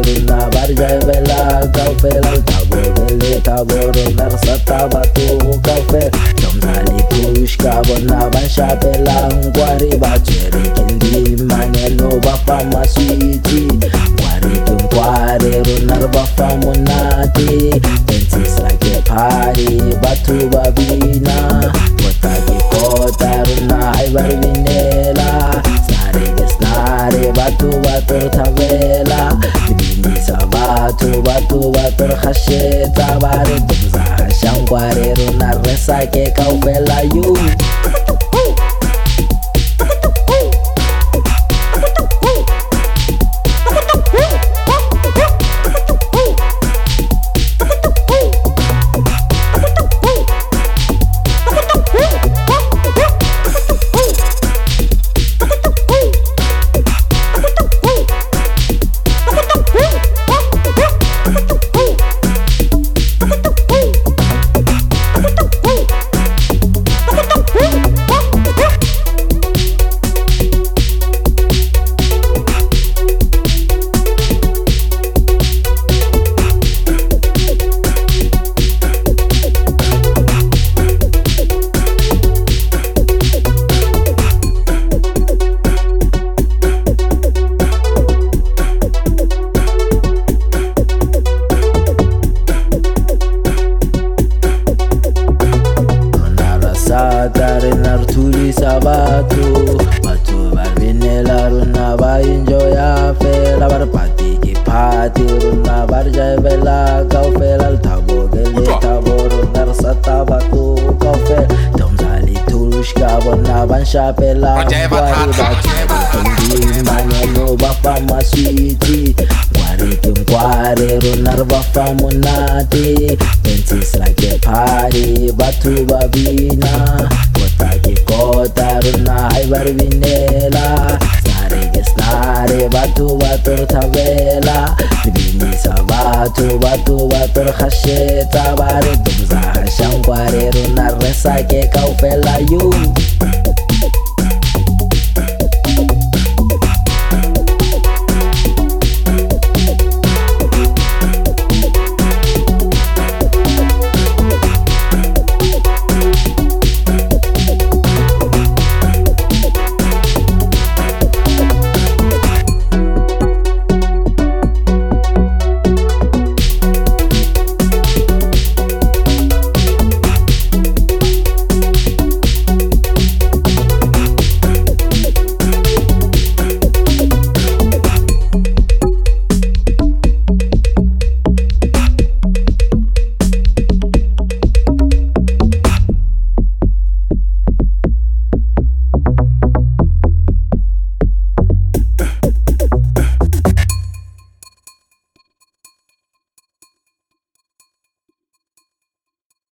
rona ba re jaebela kaofela lethabo be lethabo rona re sata batho kaofela Domzali push ka bona ba shapelang kware ba tshwere ke dimanyano ba fa maswiti kware rona re ba fa monate dances like a party batho ba bina kota ke kota rona hai ba re binela snare batho ba tlo thabela binisa batho re khashetsa ba re Domza shangware rona re sake kaofela you Tare nartuli sabatu Batu barbinela runa ba enjoya fela bar party ki party runa bar jaebela kaofela lthabo gele thabo runa sata batu kaofela Domzali tush ka bona ban shapela kwari ba tshwere manyano ba fa maswiti kware runa ba fa monate dances like a party batho ba bina kota rona hai ba re binela snare batho ba tlo thabela binisa batho re khashetsa ba re Domza shangware rona re sake kaofela you